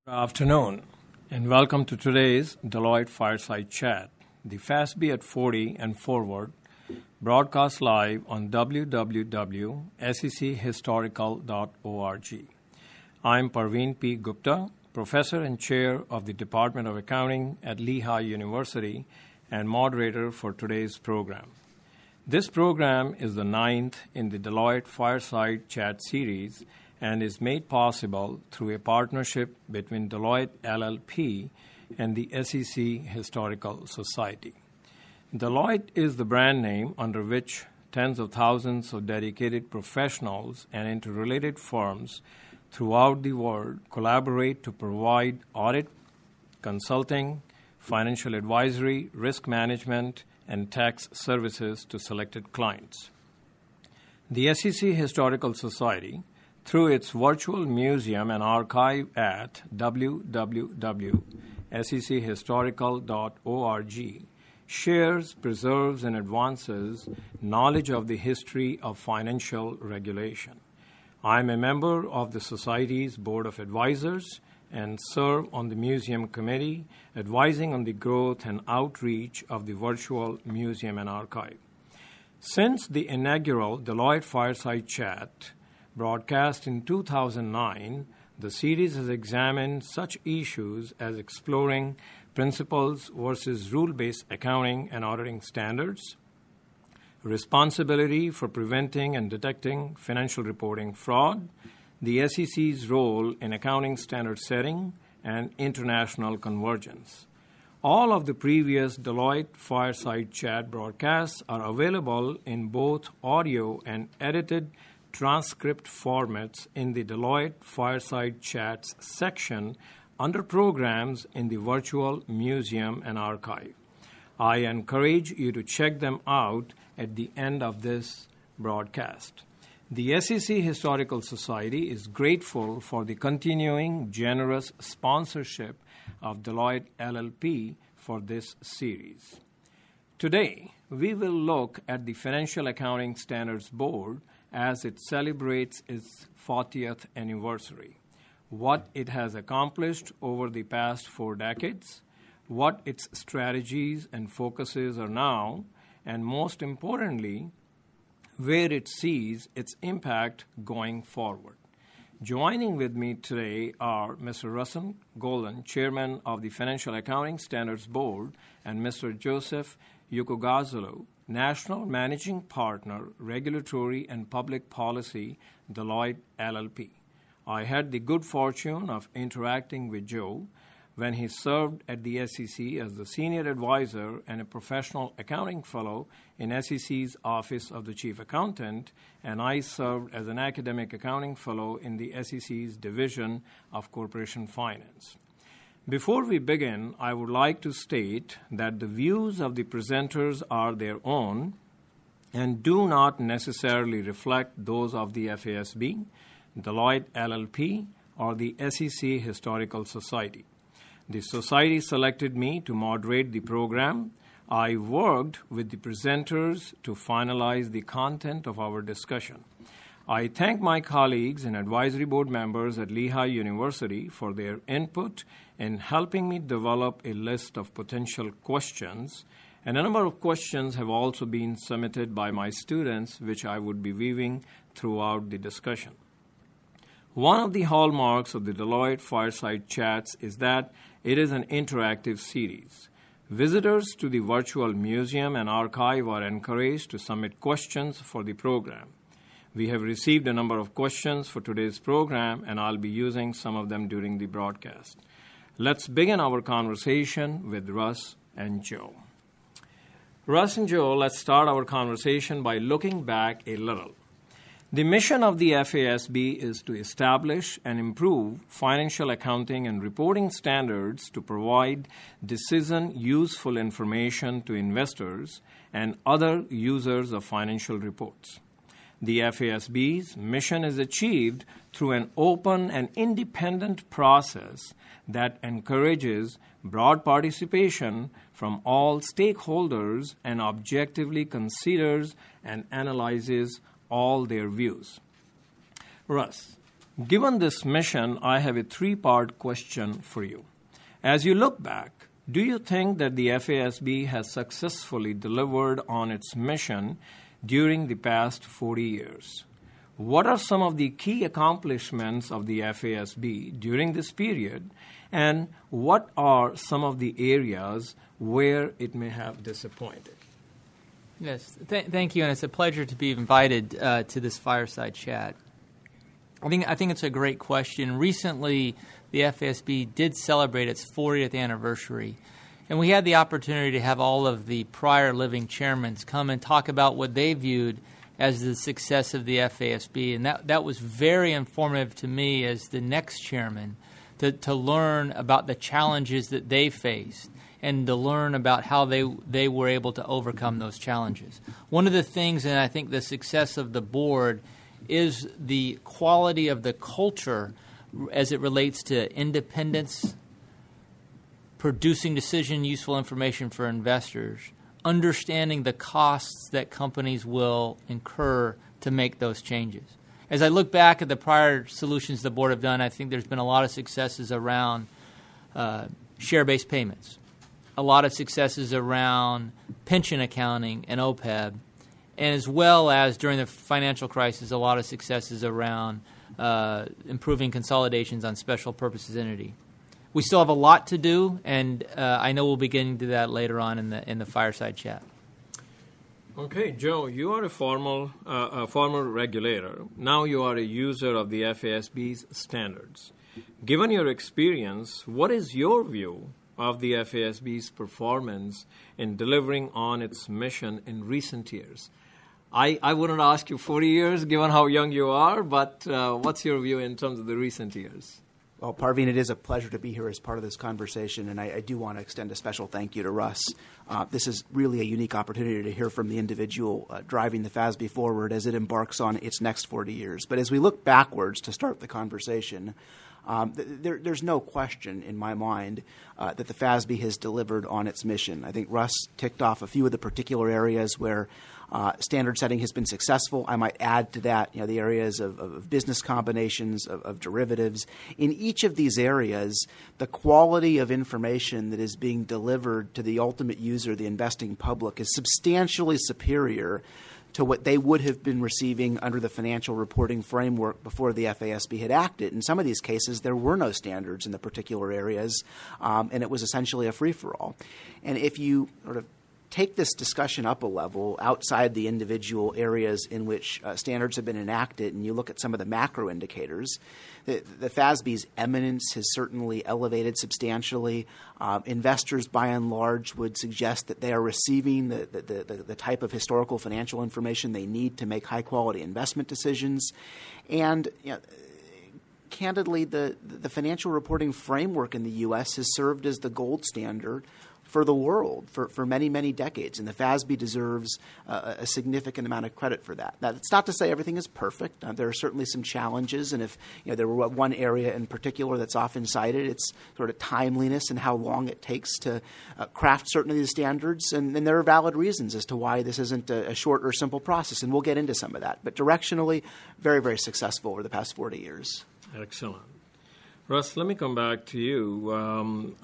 Good afternoon, and welcome to today's Deloitte Fireside Chat, the FASB at 40 and Forward, broadcast live on www.sechistorical.org. I'm Parveen P. Gupta, Professor and Chair of the Department of Accounting at Lehigh University and moderator for today's program. This program is the ninth in the Deloitte Fireside Chat series and is made possible through a partnership between Deloitte LLP and the SEC Historical Society. Deloitte is the brand name under which tens of thousands of dedicated professionals and interrelated firms throughout the world collaborate to provide audit, consulting, financial advisory, risk management, and tax services to selected clients. The SEC Historical Society, through its virtual museum and archive at www.sechistorical.org, shares, preserves, and advances knowledge of the history of financial regulation. I am a member of the Society's Board of Advisors and serve on the Museum Committee, advising on the growth and outreach of the virtual museum and archive. Since the inaugural Deloitte Fireside Chat broadcast in 2009, the series has examined such issues as exploring principles versus rule-based accounting and auditing standards, responsibility for preventing and detecting financial reporting fraud, the SEC's role in accounting standard setting, and international convergence. All of the previous Deloitte Fireside Chat broadcasts are available in both audio and edited transcript formats in the Deloitte Fireside Chats section under Programs in the Virtual Museum and Archive. I encourage you to check them out at the end of this broadcast. The SEC Historical Society is grateful for the continuing generous sponsorship of Deloitte LLP for this series. Today, we will look at the Financial Accounting Standards Board as it celebrates its 40th anniversary, what it has accomplished over the past 4 decades, what its strategies and focuses are now, and most importantly, where it sees its impact going forward. Joining with me today are Mr. Russell Golden, Chairman of the Financial Accounting Standards Board, and Mr. Joseph Yukogazulu, National Managing Partner, Regulatory and Public Policy, Deloitte LLP. I had the good fortune of interacting with Joe when he served at the SEC as the Senior Advisor and a Professional Accounting Fellow in SEC's Office of the Chief Accountant, and I served as an Academic Accounting Fellow in the SEC's Division of Corporation Finance. Before we begin, I would like to state that the views of the presenters are their own and do not necessarily reflect those of the FASB, Deloitte LLP, or the SEC Historical Society. The Society selected me to moderate the program. I worked with the presenters to finalize the content of our discussion. I thank my colleagues and advisory board members at Lehigh University for their input in helping me develop a list of potential questions, and a number of questions have also been submitted by my students, which I would be weaving throughout the discussion. One of the hallmarks of the Deloitte Fireside Chats is that it is an interactive series. Visitors to the virtual museum and archive are encouraged to submit questions for the program. We have received a number of questions for today's program, and I'll be using some of them during the broadcast. Let's begin our conversation with Russ and Joe. Russ and Joe, let's start our conversation by looking back a little. The mission of the FASB is to establish and improve financial accounting and reporting standards to provide decision-useful information to investors and other users of financial reports. The FASB's mission is achieved through an open and independent process that encourages broad participation from all stakeholders and objectively considers and analyzes all their views. Russ, Given this mission, I have a three-part question for you. As you look back, do you think that the FASB has successfully delivered on its mission during the past 40 years? What are some of the key accomplishments of the FASB during this period, and what are some of the areas where it may have disappointed? Yes, thank you, and it's a pleasure to be invited to this fireside chat. I think it's a great question. Recently, the FASB did celebrate its 40th anniversary, and we had the opportunity to have all of the prior living chairmen come and talk about what they viewed as the success of the FASB, and that was very informative to me as the next chairman to learn about the challenges that they faced and to learn about how they were able to overcome those challenges. One of the things, and I think the success of the board, is the quality of the culture as it relates to independence, producing useful information for investors, understanding the costs that companies will incur to make those changes. As I look back at the prior solutions the board have done, I think there's been a lot of successes around share-based payments, a lot of successes around pension accounting and OPEB, and as well as during the financial crisis, a lot of successes around improving consolidations on special purposes entity. We still have a lot to do, and I know we'll be getting to that later on in the fireside chat. Okay, Joe, you are a former regulator. Now you are a user of the FASB's standards. Given your experience, what is your view of the FASB's performance in delivering on its mission in recent years? I wouldn't ask you 40 years, given how young you are, but what's your view in terms of the recent years? Well, Parveen, it is a pleasure to be here as part of this conversation, and I do want to extend a special thank you to Russ. This is really a unique opportunity to hear from the individual driving the FASB forward as it embarks on its next 40 years. But as we look backwards to start the conversation, there's no question in my mind that the FASB has delivered on its mission. I think Russ ticked off a few of the particular areas where standard setting has been successful. I might add to that, the areas of business combinations, of derivatives. In each of these areas, the quality of information that is being delivered to the ultimate user, the investing public, is substantially superior to what they would have been receiving under the financial reporting framework before the FASB had acted. In some of these cases, there were no standards in the particular areas, and it was essentially a free-for-all. And if you sort of take this discussion up a level outside the individual areas in which standards have been enacted, and you look at some of the macro indicators, the FASB's eminence has certainly elevated substantially. Investors, by and large, would suggest that they are receiving the type of historical financial information they need to make high-quality investment decisions. And candidly, the financial reporting framework in the U.S. has served as the gold standard for the world for many, many decades, and the FASB deserves a significant amount of credit for that. Now, it's not to say everything is perfect. There are certainly some challenges, and if there were one area in particular that's often cited, it's sort of timeliness and how long it takes to craft certain of these standards, and there are valid reasons as to why this isn't a short or simple process, and we'll get into some of that. But directionally, very, very successful over the past 40 years. Excellent. Russ, let me come back to you.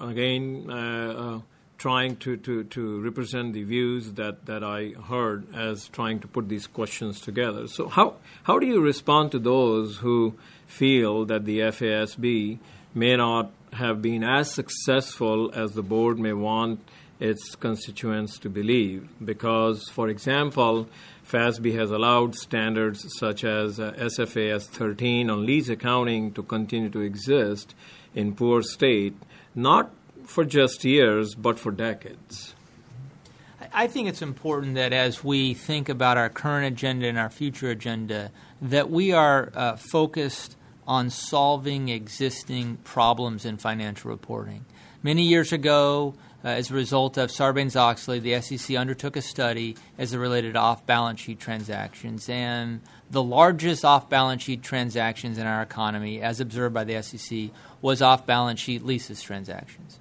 Trying to represent the views that I heard as trying to put these questions together. So how do you respond to those who feel that the FASB may not have been as successful as the board may want its constituents to believe? Because, for example, FASB has allowed standards such as SFAS 13 on lease accounting to continue to exist in poor state, not for just years, but for decades. I think it's important that as we think about our current agenda and our future agenda, that we are focused on solving existing problems in financial reporting. Many years ago, as a result of Sarbanes-Oxley, the SEC undertook a study as it related to off-balance sheet transactions, and the largest off-balance sheet transactions in our economy, as observed by the SEC, was off-balance sheet leases transactions.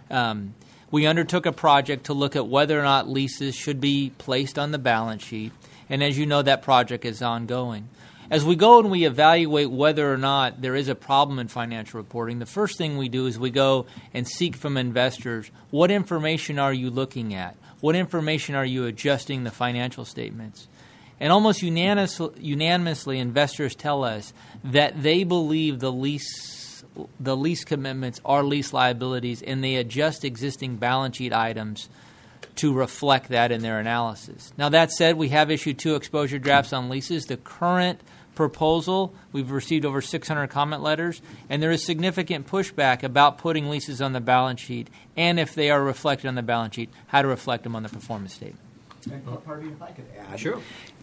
We undertook a project to look at whether or not leases should be placed on the balance sheet, and as you know, that project is ongoing. As we go and we evaluate whether or not there is a problem in financial reporting, the first thing we do is we go and seek from investors, what information are you looking at? What information are you adjusting the financial statements? And almost unanimously, investors tell us that they believe the lease commitments are lease liabilities, and they adjust existing balance sheet items to reflect that in their analysis. Now, that said, we have issued 2 exposure drafts on leases. The current proposal, we've received over 600 comment letters, and there is significant pushback about putting leases on the balance sheet, and if they are reflected on the balance sheet, how to reflect them on the performance statement. Harvey, if I could add. Sure.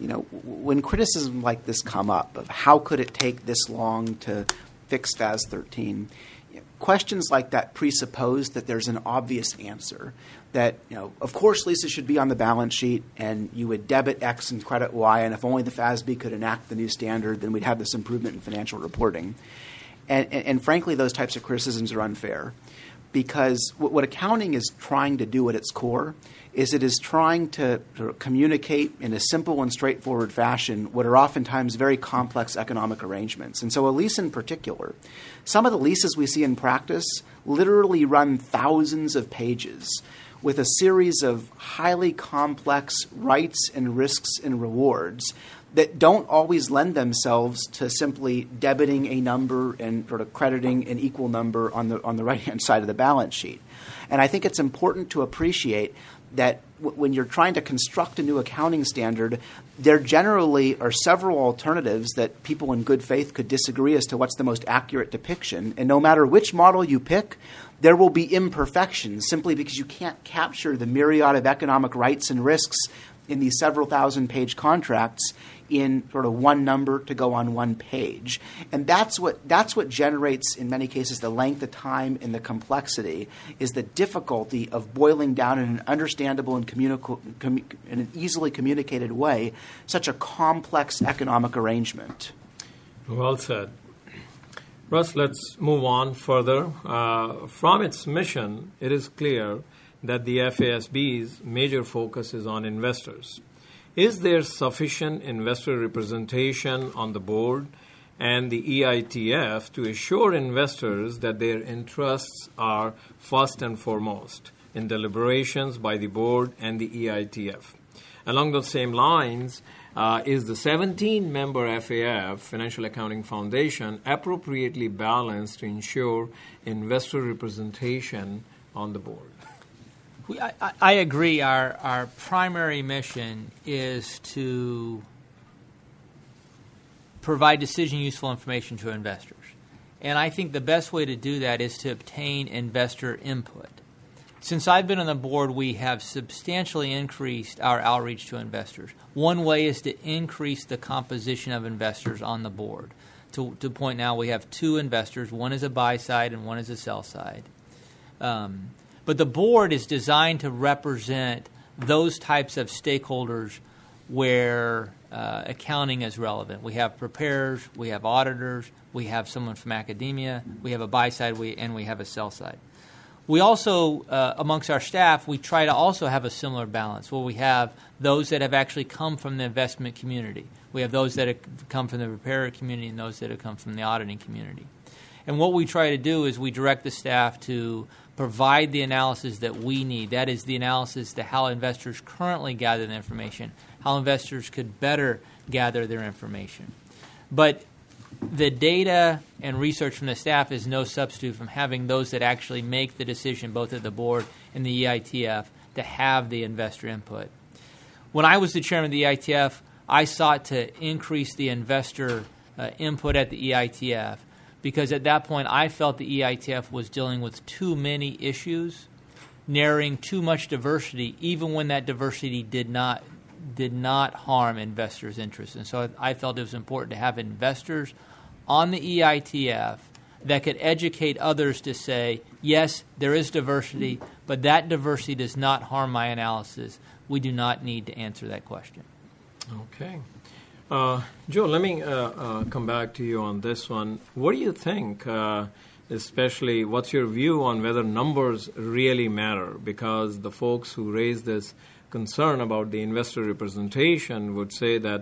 When criticism like this come up of how could it take this long to fix FAS 13, questions like that presuppose that there's an obvious answer. That, of course, leases should be on the balance sheet, and you would debit X and credit Y, and if only the FASB could enact the new standard, then we'd have this improvement in financial reporting. And frankly, those types of criticisms are unfair, because what accounting is trying to do at its core is it is trying to communicate in a simple and straightforward fashion what are oftentimes very complex economic arrangements. And so a lease in particular, some of the leases we see in practice literally run thousands of pages with a series of highly complex rights and risks and rewards that don't always lend themselves to simply debiting a number and sort of crediting an equal number on the right-hand side of the balance sheet. And I think it's important to appreciate that when you're trying to construct a new accounting standard, there generally are several alternatives that people in good faith could disagree as to what's the most accurate depiction. And no matter which model you pick, there will be imperfections simply because you can't capture the myriad of economic rights and risks in these several thousand-page contracts in sort of one number to go on one page. And that's what generates, in many cases, the length of time and the complexity, is the difficulty of boiling down in an understandable and in an easily communicated way such a complex economic arrangement. Well said. Russ, let's move on further. From its mission, it is clear that the FASB's major focus is on investors. Is there sufficient investor representation on the board and the EITF to assure investors that their interests are first and foremost in deliberations by the board and the EITF? Along those same lines, is the 17-member FAF, Financial Accounting Foundation, appropriately balanced to ensure investor representation on the board? I agree. Our primary mission is to provide decision-useful information to investors. And I think the best way to do that is to obtain investor input. Since I've been on the board, we have substantially increased our outreach to investors. One way is to increase the composition of investors on the board. To point now, we have 2 investors. One is a buy side and one is a sell side. But the board is designed to represent those types of stakeholders where accounting is relevant. We have preparers, we have auditors, we have someone from academia, we have a buy side, and we have a sell side. We also, amongst our staff, we try to also have a similar balance where we have those that have actually come from the investment community. We have those that have come from the preparer community and those that have come from the auditing community. And what we try to do is we direct the staff to provide the analysis that we need. That is the analysis to how investors currently gather the information, how investors could better gather their information. But the data and research from the staff is no substitute from having those that actually make the decision, both at the board and the EITF, to have the investor input. When I was the chairman of the EITF, I sought to increase the investor input at the EITF, because at that point I felt the EITF was dealing with too many issues, narrowing too much diversity, even when that diversity did not harm investors' interests. And so I felt it was important to have investors on the EITF that could educate others to say, yes, there is diversity, but that diversity does not harm my analysis. We do not need to answer that question. Okay. Joe, let me come back to you on this one. What do you think, especially what's your view on whether numbers really matter? Because the folks who raise this concern about the investor representation would say that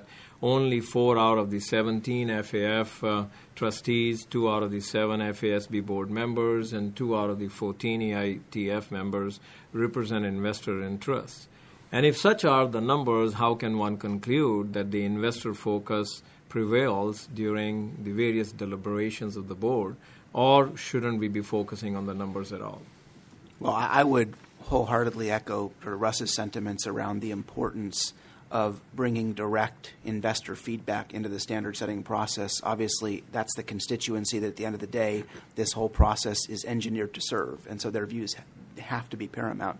only 4 out of the 17 FAF trustees, 2 out of the 7 FASB board members, and 2 out of the 14 EITF members represent investor interests. And if such are the numbers, how can one conclude that the investor focus prevails during the various deliberations of the board, or shouldn't we be focusing on the numbers at all? Well, I would wholeheartedly echo Russ's sentiments around the importance of bringing direct investor feedback into the standard setting process. Obviously, that's the constituency that at the end of the day, this whole process is engineered to serve, and so their views have to be paramount.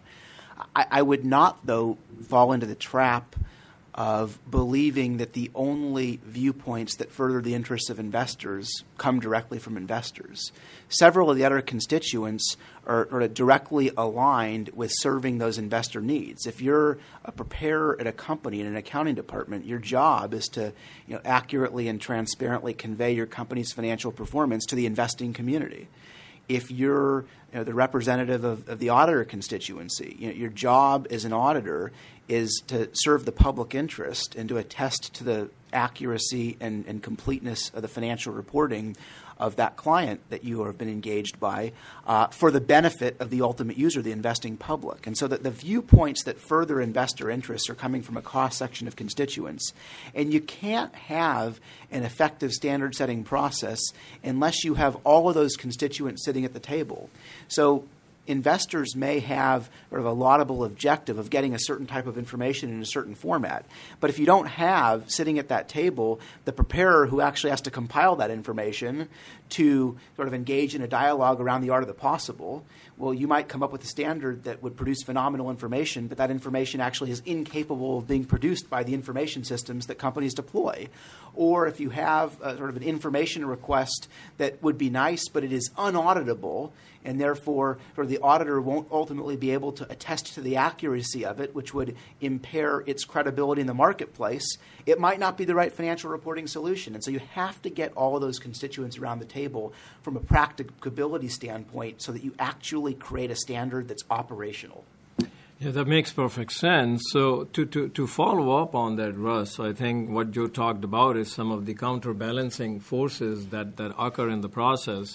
I would not, though, fall into the trap of believing that the only viewpoints that further the interests of investors come directly from investors. Several of the other constituents are directly aligned with serving those investor needs. If you're a preparer at a company in an accounting department, your job is to accurately and transparently convey your company's financial performance to the investing community. If you're the representative of the auditor constituency, your job as an auditor is to serve the public interest and to attest to the accuracy and completeness of the financial reporting of that client that you have been engaged by for the benefit of the ultimate user, the investing public. And so that the viewpoints that further investor interests are coming from a cross-section of constituents. And you can't have an effective standard-setting process unless you have all of those constituents sitting at the table. So investors may have sort of a laudable objective of getting a certain type of information in a certain format. But if you don't have, sitting at that table, the preparer who actually has to compile that information to sort of engage in a dialogue around the art of the possible, well, you might come up with a standard that would produce phenomenal information, but that information actually is incapable of being produced by the information systems that companies deploy. Or if you have sort of an information request that would be nice, but it is unauditable, and therefore sort of the auditor won't ultimately be able to attest to the accuracy of it, which would impair its credibility in the marketplace, it might not be the right financial reporting solution. And so you have to get all of those constituents around the table from a practicability standpoint so that you actually create a standard that's operational. Yeah, that makes perfect sense. So to follow up on that, Russ, I think what Joe talked about is some of the counterbalancing forces that occur in the process.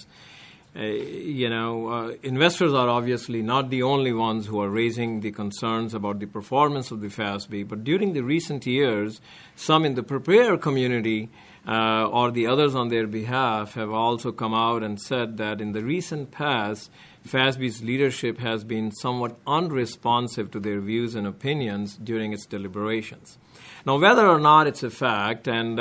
Investors are obviously not the only ones who are raising the concerns about the performance of the FASB, but during the recent years, some in the preparer community or the others on their behalf have also come out and said that in the recent past, FASB's leadership has been somewhat unresponsive to their views and opinions during its deliberations. Now, whether or not it's a fact, and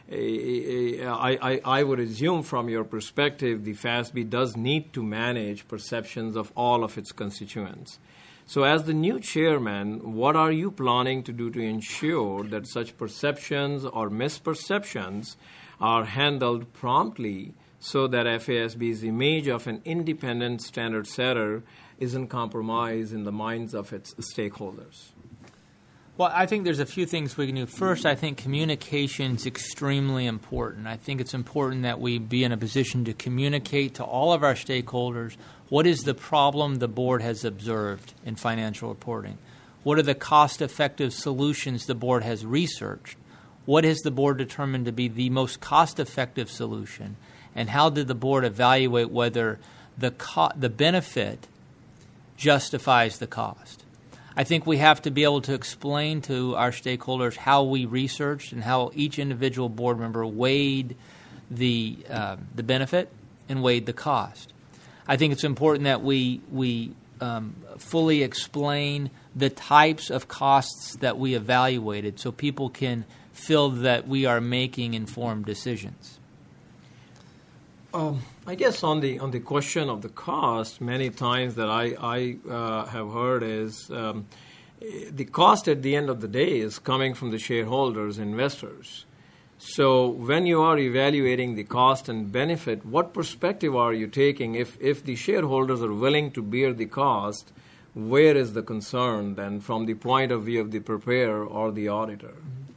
I would assume from your perspective, the FASB does need to manage perceptions of all of its constituents. So as the new chairman, what are you planning to do to ensure that such perceptions or misperceptions are handled promptly so that FASB's image of an independent standard setter isn't compromised in the minds of its stakeholders? Well, I think there's a few things we can do. First, I think communication is extremely important. I think it's important that we be in a position to communicate to all of our stakeholders what is the problem the board has observed in financial reporting. What are the cost-effective solutions the board has researched? What has the board determined to be the most cost-effective solution? And how did the board evaluate whether the benefit justifies the cost? I think we have to be able to explain to our stakeholders how we researched and how each individual board member weighed the benefit and weighed the cost. I think it's important that we fully explain the types of costs that we evaluated so people can feel that we are making informed decisions. I guess on the question of the cost, many times that I have heard is the cost at the end of the day is coming from the shareholders, investors. So when you are evaluating the cost and benefit, what perspective are you taking? If the shareholders are willing to bear the cost, where is the concern then from the point of view of the preparer or the auditor?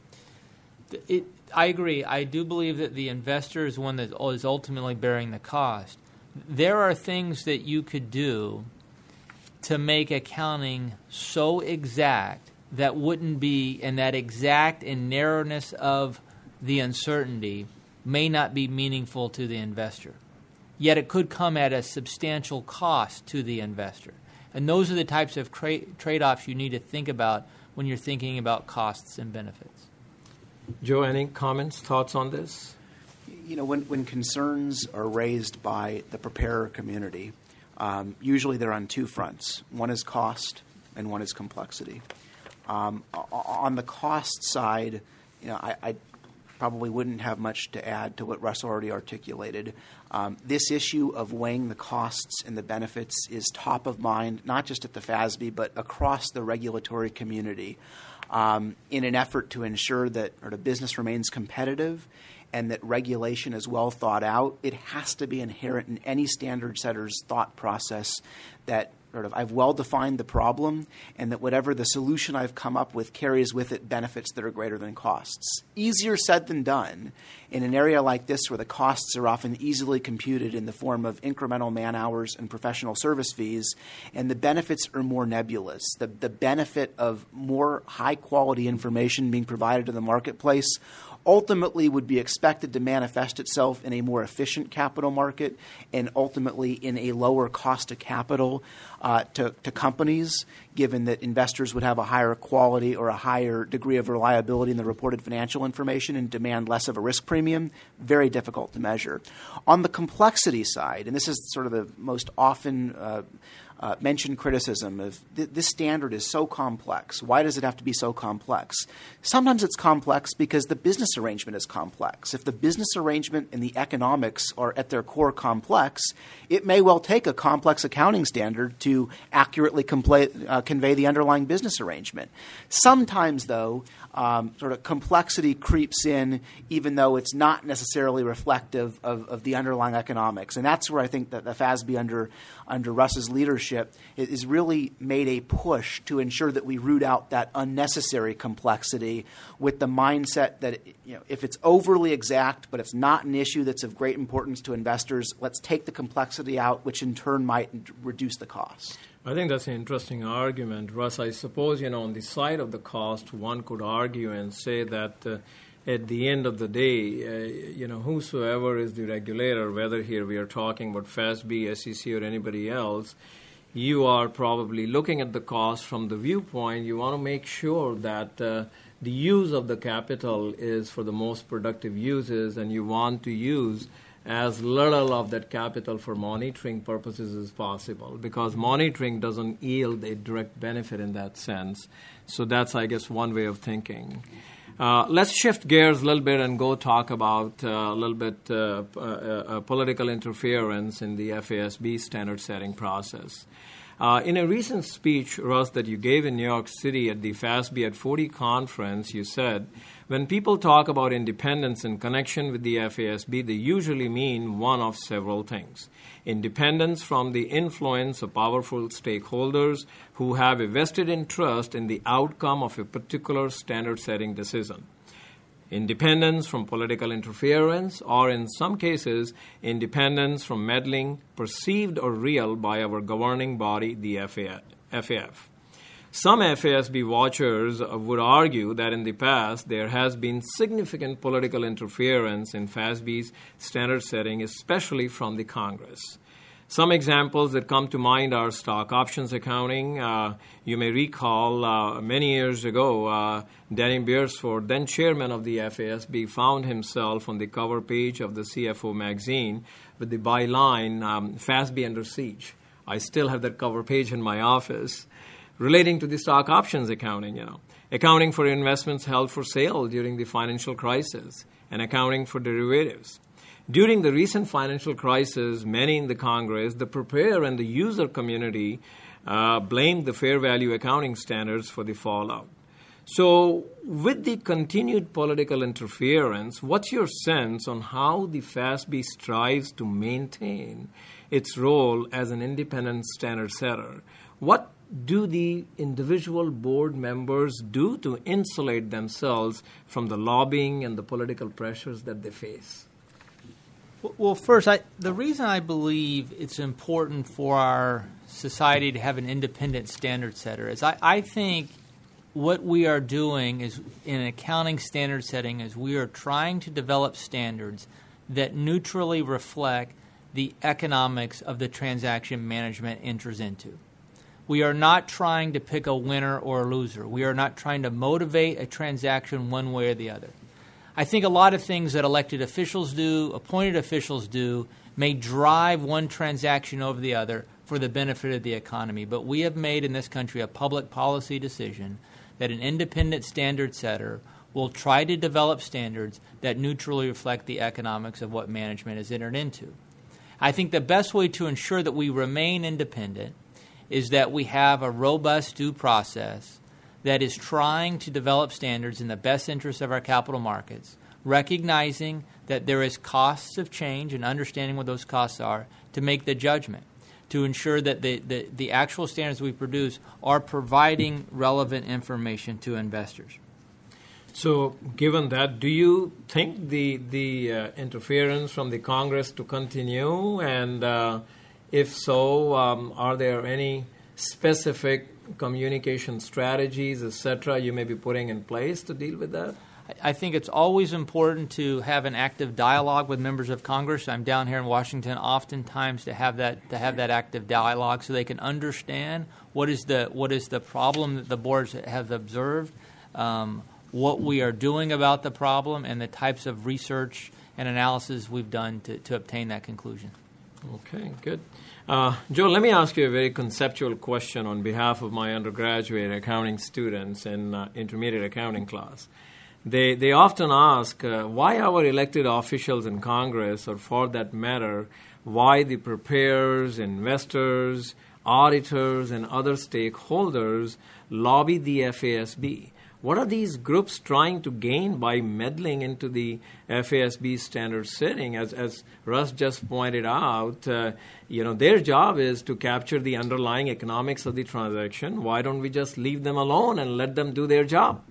I agree. I do believe that the investor is one that is ultimately bearing the cost. There are things that you could do to make accounting so exact that wouldn't be in that exact and narrowness of the uncertainty may not be meaningful to the investor. Yet it could come at a substantial cost to the investor. And those are the types of trade-offs you need to think about when you're thinking about costs and benefits. Joe, any comments, thoughts on this? You know, when concerns are raised by the preparer community, usually they're on two fronts. One is cost and one is complexity. On the cost side, you know, I probably wouldn't have much to add to what Russ already articulated. This issue of weighing the costs and the benefits is top of mind, not just at the FASB, but across the regulatory community, in an effort to ensure that the business remains competitive and that regulation is well thought out. It has to be inherent in any standard setter's thought process that I've well defined the problem, and that whatever the solution I've come up with carries with it benefits that are greater than costs. Easier said than done in an area like this where the costs are often easily computed in the form of incremental man hours and professional service fees, and the benefits are more nebulous. The benefit of more high quality information being provided to the marketplace ultimately would be expected to manifest itself in a more efficient capital market and ultimately in a lower cost of capital to companies, given that investors would have a higher quality or a higher degree of reliability in the reported financial information and demand less of a risk premium. Very difficult to measure. On the complexity side, and this is sort of the most often mentioned criticism of this standard is so complex. Why does it have to be so complex? Sometimes it's complex because the business arrangement is complex. If the business arrangement and the economics are at their core complex, it may well take a complex accounting standard to accurately convey the underlying business arrangement. Sometimes, though, sort of complexity creeps in even though it's not necessarily reflective of the underlying economics. And that's where I think that the FASB under Russ's leadership is really made a push to ensure that we root out that unnecessary complexity with the mindset that, you know, if it's overly exact but it's not an issue that's of great importance to investors, let's take the complexity out, which in turn might reduce the cost. I think that's an interesting argument, Russ. I suppose, you know, on the side of the cost, one could argue and say that at the end of the day, you know, whosoever is the regulator, whether here we are talking about FASB, SEC, or anybody else, you are probably looking at the cost from the viewpoint. You want to make sure that the use of the capital is for the most productive uses, and you want to use as little of that capital for monitoring purposes as possible, because monitoring doesn't yield a direct benefit in that sense. So that's, I guess, one way of thinking. Let's shift gears a little bit and go talk about a little bit political interference in the FASB standard setting process. In a recent speech, Russ, that you gave in New York City at the FASB at 40 conference, you said, when people talk about independence in connection with the FASB, they usually mean one of several things. Independence from the influence of powerful stakeholders who have a vested interest in the outcome of a particular standard-setting decision. Independence from political interference, or in some cases, independence from meddling, perceived or real, by our governing body, the FAF. Some FASB watchers would argue that in the past there has been significant political interference in FASB's standard setting, especially from the Congress. Some examples that come to mind are stock options accounting. You may recall many years ago, Danny Beresford, then chairman of the FASB, found himself on the cover page of the CFO magazine with the byline, FASB under siege. I still have that cover page in my office, relating to the stock options accounting, you know, accounting for investments held for sale during the financial crisis, and accounting for derivatives. During the recent financial crisis, many in the Congress, the preparer and the user community blamed the fair value accounting standards for the fallout. So with the continued political interference, what's your sense on how the FASB strives to maintain its role as an independent standard setter? What do the individual board members do to insulate themselves from the lobbying and the political pressures that they face? Well, first, the reason I believe it's important for our society to have an independent standard setter is I think what we are doing is, in an accounting standard setting, is we are trying to develop standards that neutrally reflect the economics of the transaction management enters into. We are not trying to pick a winner or a loser. We are not trying to motivate a transaction one way or the other. I think a lot of things that elected officials do, appointed officials do, may drive one transaction over the other for the benefit of the economy. But we have made in this country a public policy decision that an independent standard setter will try to develop standards that neutrally reflect the economics of what management has entered into. I think the best way to ensure that we remain independent is that we have a robust due process that is trying to develop standards in the best interest of our capital markets, recognizing that there is costs of change and understanding what those costs are to make the judgment, to ensure that the actual standards we produce are providing relevant information to investors. So, given that, do you think the interference from the Congress to continue? And if so, are there any specific communication strategies, etc., you may be putting in place to deal with that? I think it's always important to have an active dialogue with members of Congress. I'm down here in Washington oftentimes to have that active dialogue so they can understand what is the problem that the boards have observed, what we are doing about the problem, and the types of research and analysis we've done to obtain that conclusion. Okay, good. Joe, let me ask you a very conceptual question on behalf of my undergraduate accounting students in intermediate accounting class. They often ask why our elected officials in Congress, or for that matter, why the preparers, investors, auditors, and other stakeholders lobby the FASB. What are these groups trying to gain by meddling into the FASB standard setting? As Russ just pointed out, their job is to capture the underlying economics of the transaction. Why don't we just leave them alone and let them do their job?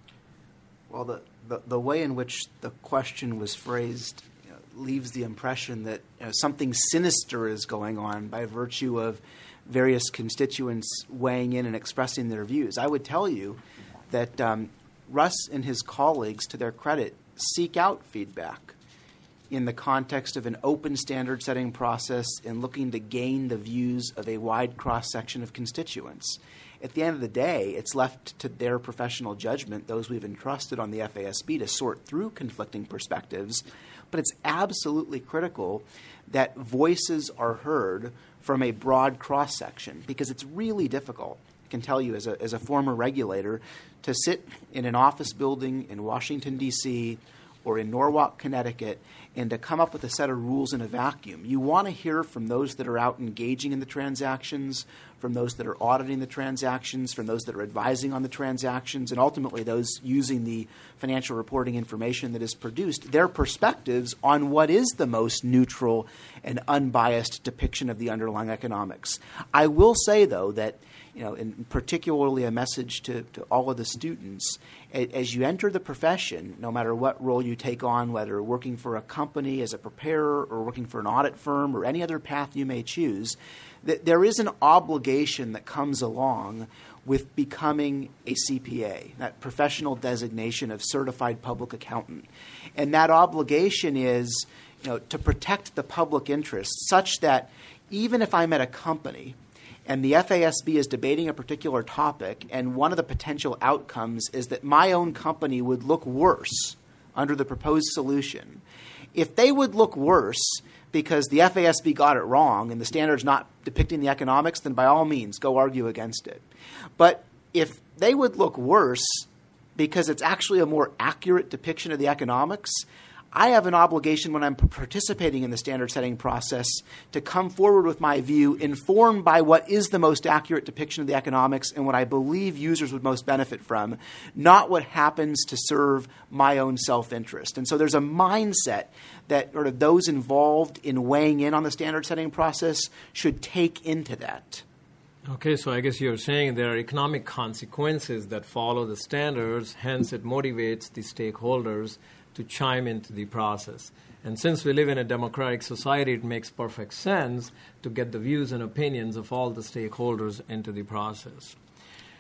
Well, the way in which the question was phrased leaves the impression that something sinister is going on by virtue of various constituents weighing in and expressing their views. I would tell you that Russ and his colleagues, to their credit, seek out feedback in the context of an open standard-setting process and looking to gain the views of a wide cross-section of constituents. At the end of the day, it's left to their professional judgment, those we've entrusted on the FASB, to sort through conflicting perspectives. But it's absolutely critical that voices are heard from a broad cross-section, because it's really difficult, I can tell you as a former regulator, to sit in an office building in Washington, D.C., or in Norwalk, Connecticut, and to come up with a set of rules in a vacuum. You want to hear from those that are out engaging in the transactions, from those that are auditing the transactions, from those that are advising on the transactions, and ultimately those using the financial reporting information that is produced, their perspectives on what is the most neutral and unbiased depiction of the underlying economics. I will say, though, that and particularly a message to all of the students, as you enter the profession, no matter what role you take on, whether working for a company as a preparer or working for an audit firm or any other path you may choose, that there is an obligation that comes along with becoming a CPA, that professional designation of certified public accountant. And that obligation is to protect the public interest such that even if I'm at a company and the FASB is debating a particular topic, and one of the potential outcomes is that my own company would look worse under the proposed solution. If they would look worse because the FASB got it wrong and the standard's not depicting the economics, then by all means, go argue against it. But if they would look worse because it's actually a more accurate depiction of the economics, I have an obligation when I'm participating in the standard setting process to come forward with my view informed by what is the most accurate depiction of the economics and what I believe users would most benefit from, not what happens to serve my own self-interest. And so there's a mindset that sort of those involved in weighing in on the standard setting process should take into that. Okay, so I guess you're saying there are economic consequences that follow the standards, hence it motivates the stakeholders to chime into the process. And since we live in a democratic society, it makes perfect sense to get the views and opinions of all the stakeholders into the process.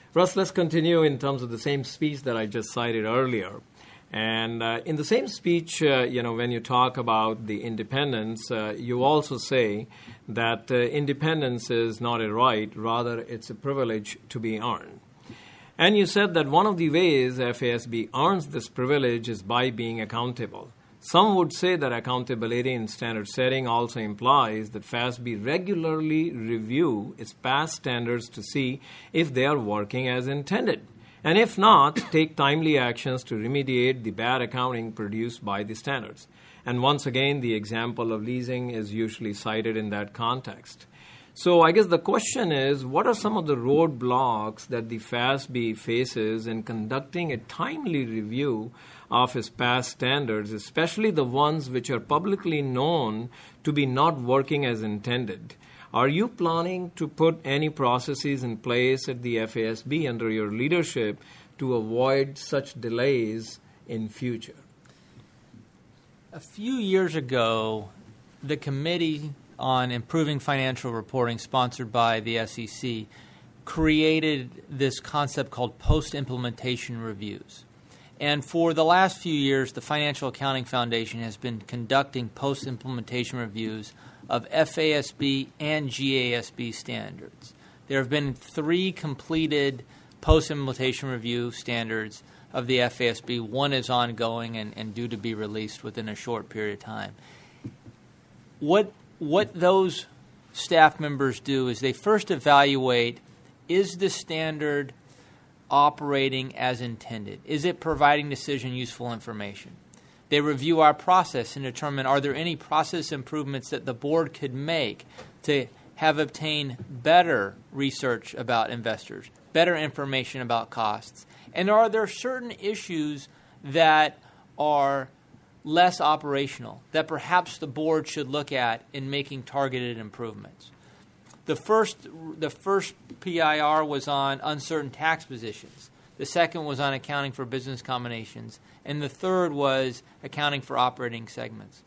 Russ, let's continue in terms of the same speech that I just cited earlier. And in the same speech, when you talk about the independence, you also say that independence is not a right, rather it's a privilege to be earned. And you said that one of the ways FASB earns this privilege is by being accountable. Some would say that accountability in standard setting also implies that FASB regularly review its past standards to see if they are working as intended. And if not, take timely actions to remediate the bad accounting produced by the standards. And once again, the example of leasing is usually cited in that context. So I guess the question is, what are some of the roadblocks that the FASB faces in conducting a timely review of its past standards, especially the ones which are publicly known to be not working as intended? Are you planning to put any processes in place at the FASB under your leadership to avoid such delays in future? A few years ago, the Committee on Improving Financial Reporting, sponsored by the SEC, created this concept called post-implementation reviews. And for the last few years, the Financial Accounting Foundation has been conducting post-implementation reviews of FASB and GASB standards. There have been 3 completed post-implementation review standards of the FASB. One is ongoing and due to be released within a short period of time. What those staff members do is they first evaluate, is the standard operating as intended? Is it providing decision useful information? They review our process and determine, are there any process improvements that the board could make to have obtained better research about investors, better information about costs? And are there certain issues that are less operational that perhaps the board should look at in making targeted improvements? The first PIR was on uncertain tax positions. The second was on accounting for business combinations. And the third was accounting for operating segments.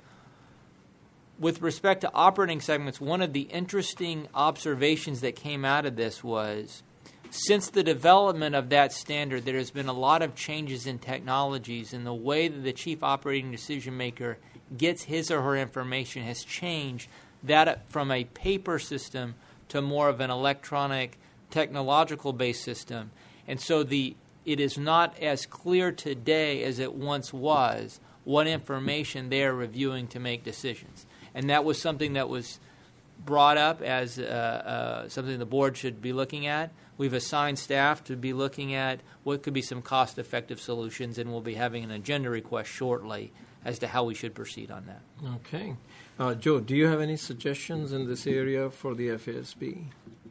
With respect to operating segments, one of the interesting observations that came out of this was, since the development of that standard, there has been a lot of changes in technologies, and the way that the chief operating decision maker gets his or her information has changed that from a paper system to more of an electronic, technological-based system. And so it is not as clear today as it once was what information they are reviewing to make decisions. And that was something that was brought up as something the board should be looking at. We've assigned staff to be looking at what could be some cost-effective solutions, and we'll be having an agenda request shortly as to how we should proceed on that. Okay. Joe, do you have any suggestions in this area for the FASB?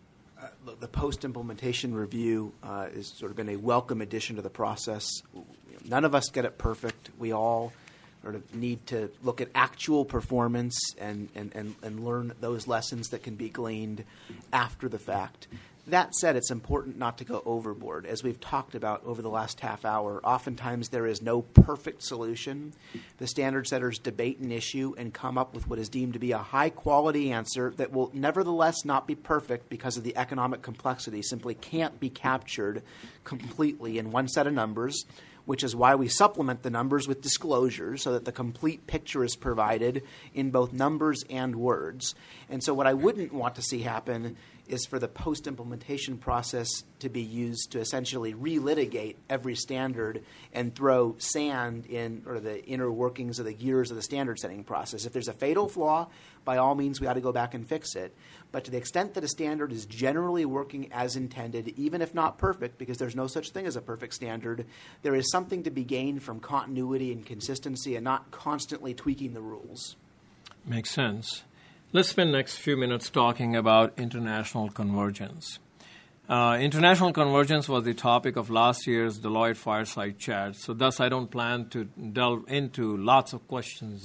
The post-implementation review has sort of been a welcome addition to the process. None of us get it perfect. We all sort of need to look at actual performance and learn those lessons that can be gleaned after the fact. That said, it's important not to go overboard. As we've talked about over the last half hour, oftentimes there is no perfect solution. The standard setters debate an issue and come up with what is deemed to be a high-quality answer that will nevertheless not be perfect because of the economic complexity, simply can't be captured completely in one set of numbers, which is why we supplement the numbers with disclosures so that the complete picture is provided in both numbers and words. And so what I wouldn't want to see happen is for the post-implementation process to be used to essentially relitigate every standard and throw sand in or the inner workings of the gears of the standard setting process. If there's a fatal flaw, by all means, we ought to go back and fix it. But to the extent that a standard is generally working as intended, even if not perfect, because there's no such thing as a perfect standard, there is something to be gained from continuity and consistency and not constantly tweaking the rules. Makes sense. Let's spend the next few minutes talking about international convergence. International convergence was the topic of last year's Deloitte Fireside Chat, so thus I don't plan to delve into lots of questions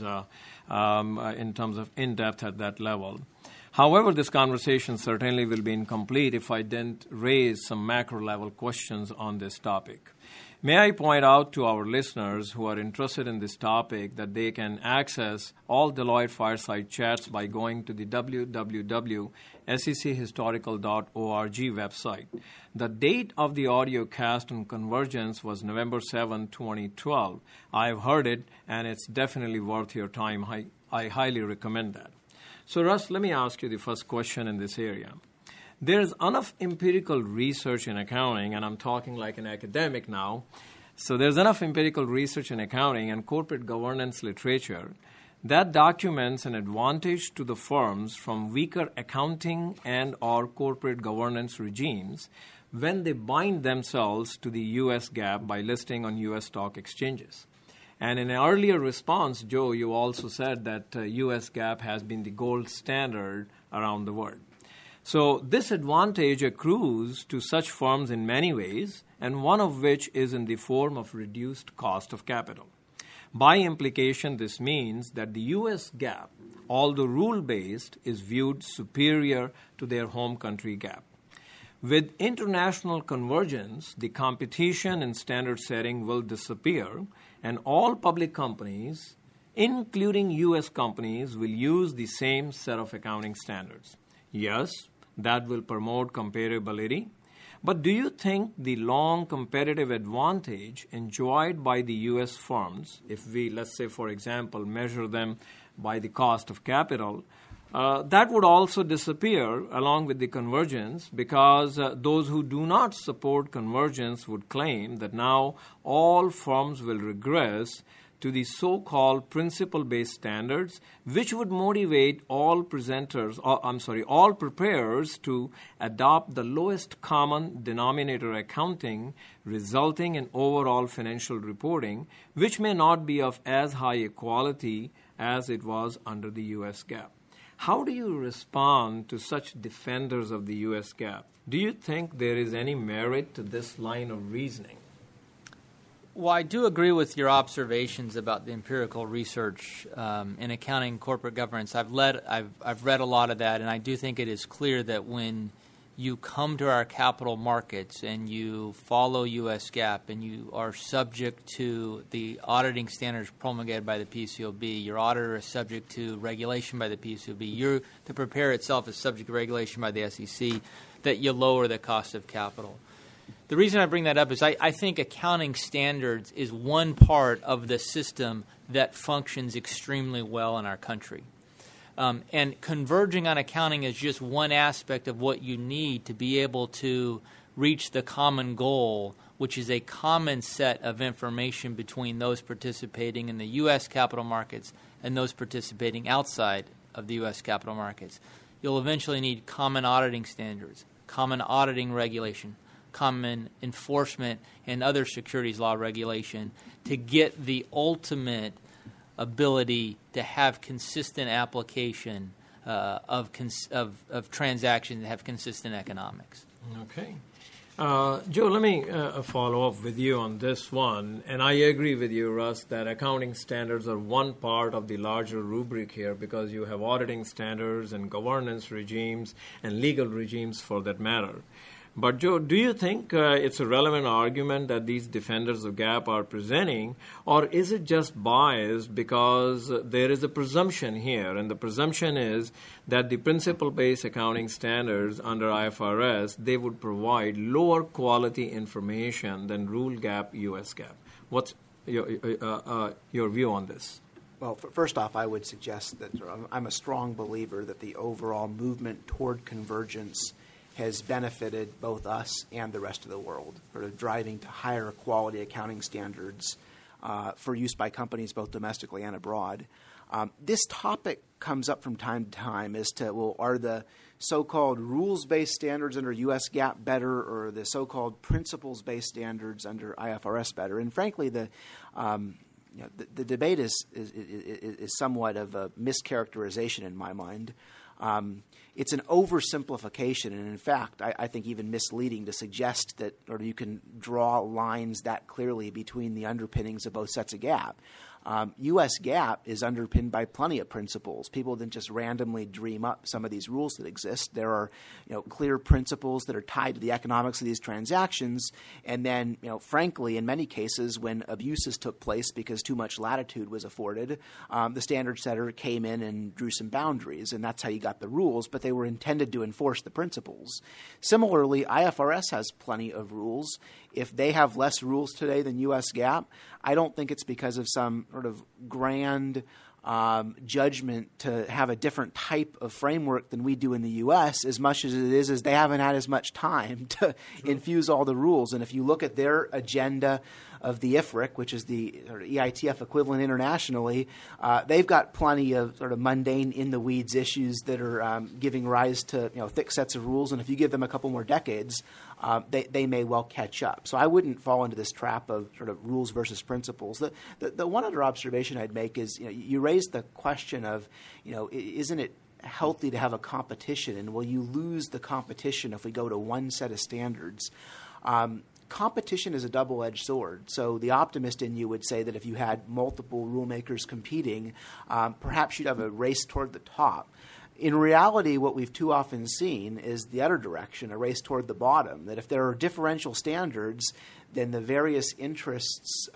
in terms of in-depth at that level. However, this conversation certainly will be incomplete if I didn't raise some macro-level questions on this topic. May I point out to our listeners who are interested in this topic that they can access all Deloitte Fireside Chats by going to the www.sechistorical.org website. The date of the audio cast on convergence was November 7, 2012. I've heard it, and it's definitely worth your time. I highly recommend that. So, Russ, let me ask you the first question in this area. There's enough empirical research in accounting, and I'm talking like an academic now. So there's enough empirical research in accounting and corporate governance literature that documents an advantage to the firms from weaker accounting and or corporate governance regimes when they bind themselves to the U.S. GAAP by listing on U.S. stock exchanges. And in an earlier response, Joe, you also said that U.S. GAAP has been the gold standard around the world. So this advantage accrues to such firms in many ways, and one of which is in the form of reduced cost of capital. By implication, this means that the U.S. GAAP, although rule-based, is viewed superior to their home country GAAP. With international convergence, the competition in standard setting will disappear, and all public companies, including U.S. companies, will use the same set of accounting standards. Yes, that will promote comparability. But do you think the long competitive advantage enjoyed by the U.S. firms, if we, let's say, for example, measure them by the cost of capital, that would also disappear along with the convergence, because those who do not support convergence would claim that now all firms will regress to the so-called principle-based standards, which would motivate all preparers to adopt the lowest common denominator accounting, resulting in overall financial reporting, which may not be of as high a quality as it was under the U.S. GAAP. How do you respond to such defenders of the U.S. GAAP? Do you think there is any merit to this line of reasoning? Well, I do agree with your observations about the empirical research in accounting corporate governance. I've read a lot of that, and I do think it is clear that when you come to our capital markets and you follow U.S. GAAP and you are subject to the auditing standards promulgated by the PCAOB, your auditor is subject to regulation by the PCAOB, the preparer itself is subject to regulation by the SEC, that you lower the cost of capital. The reason I bring that up is I think accounting standards is one part of the system that functions extremely well in our country. And converging on accounting is just one aspect of what you need to be able to reach the common goal, which is a common set of information between those participating in the U.S. capital markets and those participating outside of the U.S. capital markets. You'll eventually need common auditing standards, common auditing regulation, common enforcement, and other securities law regulation to get the ultimate ability to have consistent application of transactions that have consistent economics. Okay. Joe, let me follow up with you on this one. And I agree with you, Russ, that accounting standards are one part of the larger rubric here, because you have auditing standards and governance regimes and legal regimes for that matter. But, Joe, do you think it's a relevant argument that these defenders of GAAP are presenting, or is it just biased because there is a presumption here, and the presumption is that the principle-based accounting standards under IFRS, they would provide lower quality information than Rule GAAP, US GAAP? What's your view on this? Well, first off, I would suggest that I'm a strong believer that the overall movement toward convergence has benefited both us and the rest of the world, sort of driving to higher quality accounting standards for use by companies both domestically and abroad. This topic comes up from time to time as to, well, are the so-called rules-based standards under U.S. GAAP better, or the so-called principles-based standards under IFRS better? And frankly, the debate is somewhat of a mischaracterization in my mind. It's an oversimplification, and in fact, I think even misleading to suggest that, or you can draw lines that clearly between the underpinnings of both sets of GAAP. U.S. GAAP is underpinned by plenty of principles. People didn't just randomly dream up some of these rules that exist. There are clear principles that are tied to the economics of these transactions. And then, frankly, in many cases, when abuses took place because too much latitude was afforded, the standard setter came in and drew some boundaries, and that's how you got the rules, but they were intended to enforce the principles. Similarly, IFRS has plenty of rules. If they have less rules today than U.S. GAAP, I don't think it's because of some sort of grand judgment to have a different type of framework than we do in the U.S. as much as it is they haven't had as much time to infuse all the rules. And if you look at their agenda of the IFRIC, which is the EITF equivalent internationally, they've got plenty of sort of mundane, in-the-weeds issues that are giving rise to thick sets of rules. And if you give them a couple more decades, they may well catch up. So I wouldn't fall into this trap of sort of rules versus principles. The one other observation I'd make is you raised the question of isn't it healthy to have a competition, and will you lose the competition if we go to one set of standards? Competition is a double-edged sword. So the optimist in you would say that if you had multiple rulemakers competing, perhaps you'd have a race toward the top. In reality, what we've too often seen is the other direction, a race toward the bottom, that if there are differential standards, then the various interests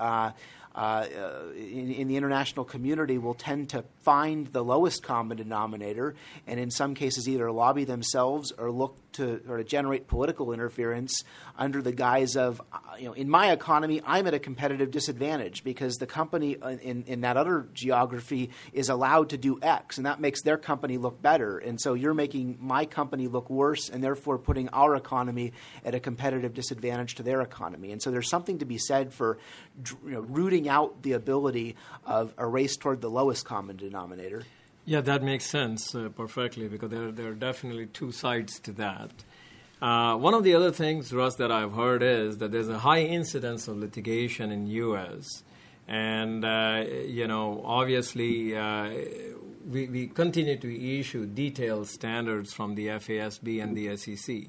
in the international community will tend to find the lowest common denominator, and in some cases either lobby themselves or look to generate political interference under the guise of, in my economy, I'm at a competitive disadvantage because the company in that other geography is allowed to do X, and that makes their company look better. And so you're making my company look worse and therefore putting our economy at a competitive disadvantage to their economy. And so there's something to be said for rooting out the ability of a race toward the lowest common denominator. Yeah, that makes sense perfectly, because there are definitely two sides to that. One of the other things, Russ, that I've heard is that there's a high incidence of litigation in U.S. And, obviously we continue to issue detailed standards from the FASB and the SEC.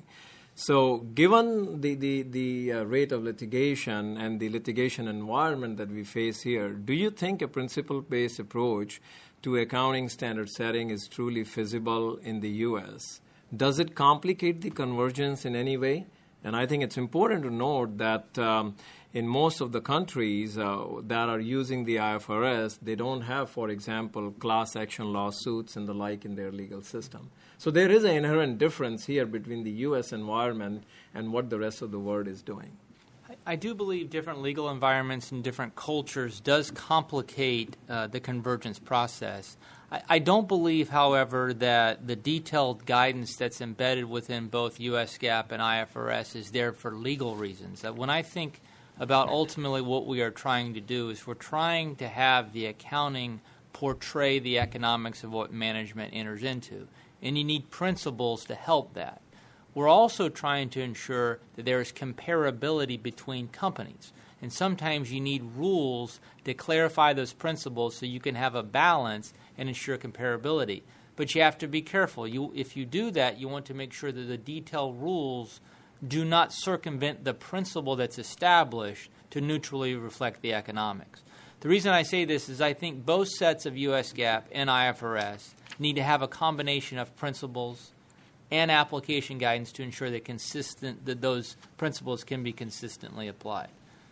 So given the rate of litigation and the litigation environment that we face here, do you think a principle-based approach to accounting standard setting is truly feasible in the U.S.? Does it complicate the convergence in any way? And I think it's important to note that in most of the countries that are using the IFRS, they don't have, for example, class action lawsuits and the like in their legal system. So there is an inherent difference here between the U.S. environment and what the rest of the world is doing. I do believe different legal environments and different cultures does complicate the convergence process. I don't believe, however, that the detailed guidance that's embedded within both U.S. GAAP and IFRS is there for legal reasons. When I think about ultimately what we are trying to do is we're trying to have the accounting portray the economics of what management enters into, and you need principles to help that. We're also trying to ensure that there is comparability between companies. And sometimes you need rules to clarify those principles so you can have a balance and ensure comparability. But you have to be careful. If you do that, you want to make sure that the detailed rules do not circumvent the principle that's established to neutrally reflect the economics. The reason I say this is I think both sets of U.S. GAAP and IFRS need to have a combination of principles and application guidance to ensure that those principles can be consistently applied.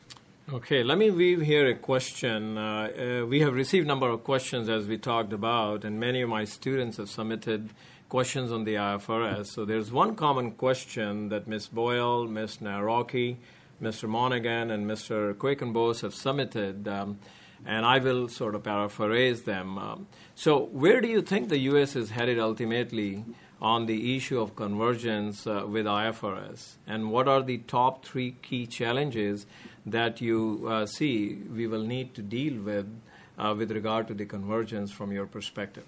Okay, let me weave here a question. We have received a number of questions as we talked about, and many of my students have submitted questions on the IFRS. So there's one common question that Ms. Boyle, Ms. Naroki, Mr. Monaghan, and Mr. Quakenbos have submitted, and I will sort of paraphrase them. So where do you think the U.S. is headed ultimately on the issue of convergence with IFRS? And what are the top three key challenges that you see we will need to deal with regard to the convergence from your perspective?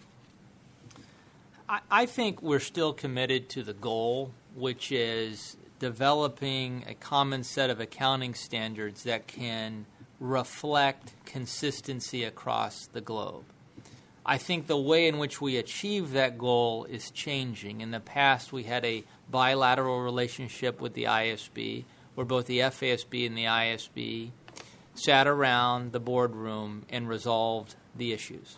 I think we're still committed to the goal, which is developing a common set of accounting standards that can reflect consistency across the globe. I think the way in which we achieve that goal is changing. In the past, we had a bilateral relationship with the IASB, where both the FASB and the IASB sat around the boardroom and resolved the issues.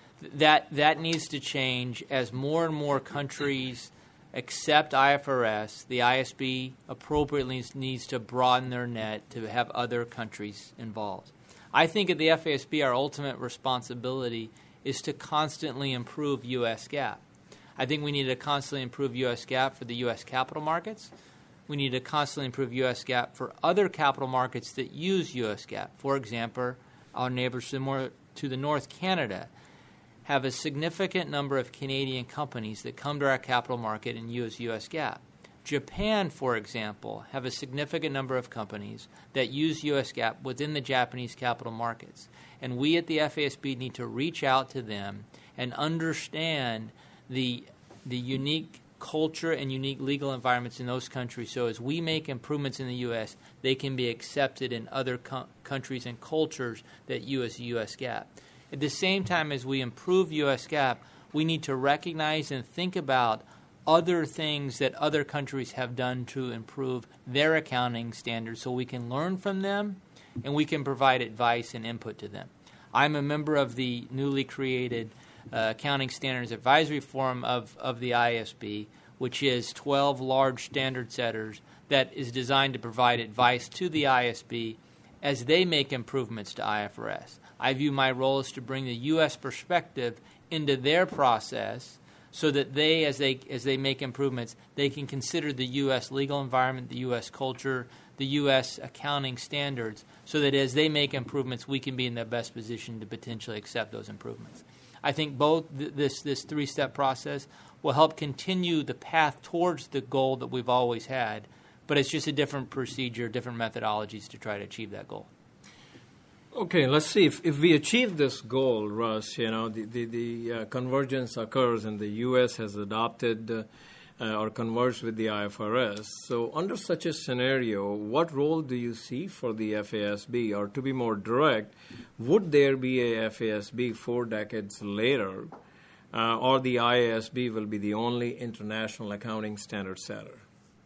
That needs to change as more and more countries accept IFRS. The ISB appropriately needs to broaden their net to have other countries involved. I think at the FASB, our ultimate responsibility is to constantly improve U.S. GAAP. I think we need to constantly improve U.S. GAAP for the U.S. capital markets. We need to constantly improve U.S. GAAP for other capital markets that use U.S. GAAP. For example, our neighbors to the north, Canada, have a significant number of Canadian companies that come to our capital market and use U.S. GAAP. Japan, for example, have a significant number of companies that use U.S. GAAP within the Japanese capital markets. And we at the FASB need to reach out to them and understand the unique culture and unique legal environments in those countries, so as we make improvements in the U.S., they can be accepted in other countries and cultures that use U.S. GAAP. At the same time as we improve U.S. GAAP, we need to recognize and think about other things that other countries have done to improve their accounting standards so we can learn from them and we can provide advice and input to them. I'm a member of the newly created Accounting Standards Advisory Forum of the ISB, which is 12 large standard setters that is designed to provide advice to the ISB as they make improvements to IFRS. I view my role as to bring the U.S. perspective into their process so that they, as they make improvements, they can consider the U.S. legal environment, the U.S. culture, the U.S. accounting standards, so that as they make improvements, we can be in the best position to potentially accept those improvements. I think both this three-step process will help continue the path towards the goal that we've always had, but it's just a different procedure, different methodologies to try to achieve that goal. Okay, let's see. If we achieve this goal, Russ, the convergence occurs and the U.S. has adopted or converged with the IFRS. So under such a scenario, what role do you see for the FASB? Or to be more direct, would there be a FASB 4 decades later, or the IASB will be the only international accounting standard setter?